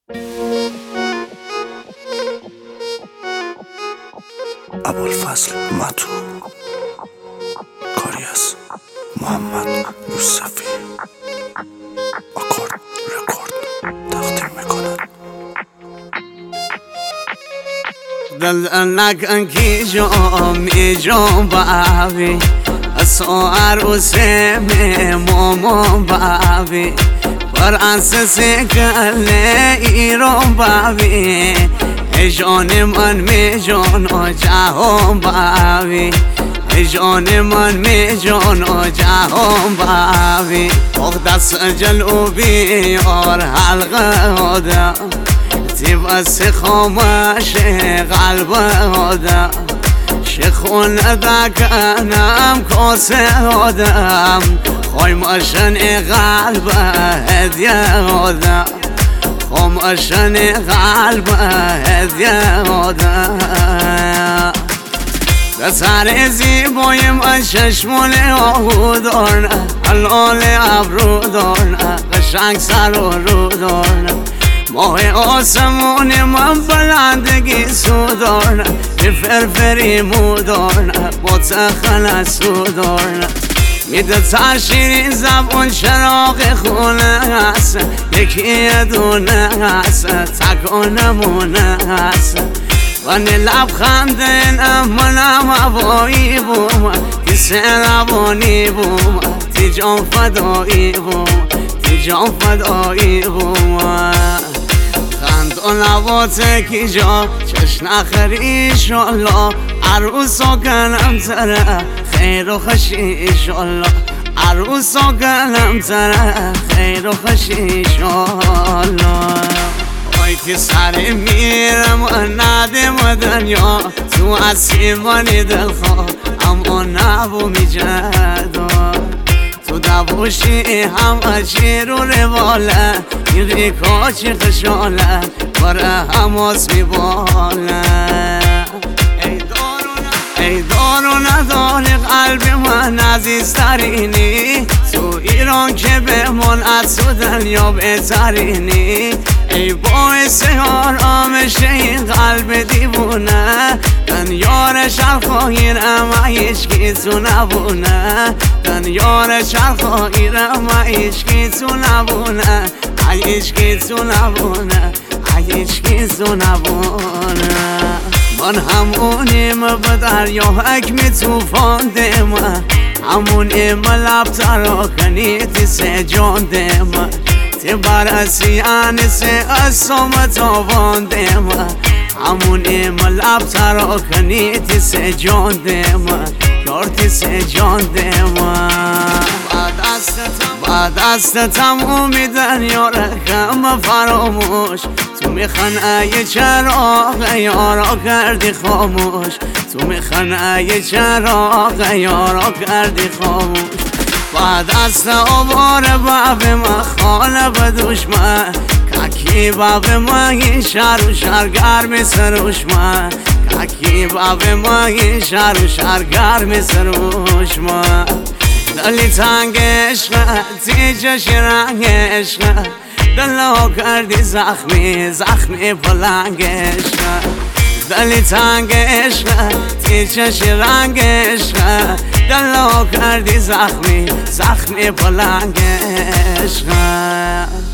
ابوالفضل متو، کاری از محمد یوسفی، آکورد رکورد تقدیم میکنند. دل نکن کی جام باوی اسو عروسه مامان باوی بر انسس کله ایران باوی جان من می جان و جهان باوی جان من می جان و جهان باوی دست جلوبی اور حلقه آدم بس خامش قلب آدم شخون دکنم کاسه آدم خامشن قلب هدیه آدم خامشن قلب هدیه آدم سر زیبای من چشمون آهو دارن حلال ابرو دارن قشنگ سر و رو دارن ماه آسمون من بلندگی سو دارن به فرفری مو دارن با تخل سو دارن میده تشیری زبون چراغ خونه هست یکی دونه هست تکانمونه هست وانی لبخنده منم هوایی بوم تی سربانی بوم تی جان فدایی بوم تی جان فدایی بوم خند و نباته کی جا چش نخری ایشالله عروسا کنم تره خیر و خوشی ایشالله عروسا کنم تره خیر و خوشی ایشالله که سر میرم و ندم دنیا تو اسیمانی دلخواه اما نبو میجدا تو دبوشی همه چی رو رواله این ریکا چی خشاله باره هماس میباله ای دار و نداری قلب من عزیزترینی تو ایران که بمون از تو دنیا بهترینی ای باعث آرامش این قلب دیوونه دن یار شرخواهیرم هیچکی تو نبونه دن یار شرخواهیرم هیچکی تو نبونه هیچکی تو نبونه هیچکی تو نبونه من همونیم به دریا حکم توفان دمه همونیم لب تراکنی تی سه جان دمه تی برسی انسه اسم تاوان دمه همونیم لب تراکنی تی سه جان دمه یار تی سه جان دمه بعد دست تمومی دنیا رکم فراموش تو میخنه چراغ یارا کردی خاموش تو میخنه چراغ یارا کردی خاموش بعد دست آوار باب ما خانه به دشمن ککی باب ما این شهر و شهرگرم سروش من ککی باب ما این شهر و شهرگرم سروش من دلی تنگ عشقه تیجش رنگ عشقه دلو کردی زخمی پلنگ عشقه دلی تنگ عشقه تیجش رنگ عشقه دلو کردی زخمی پلنگ عشقه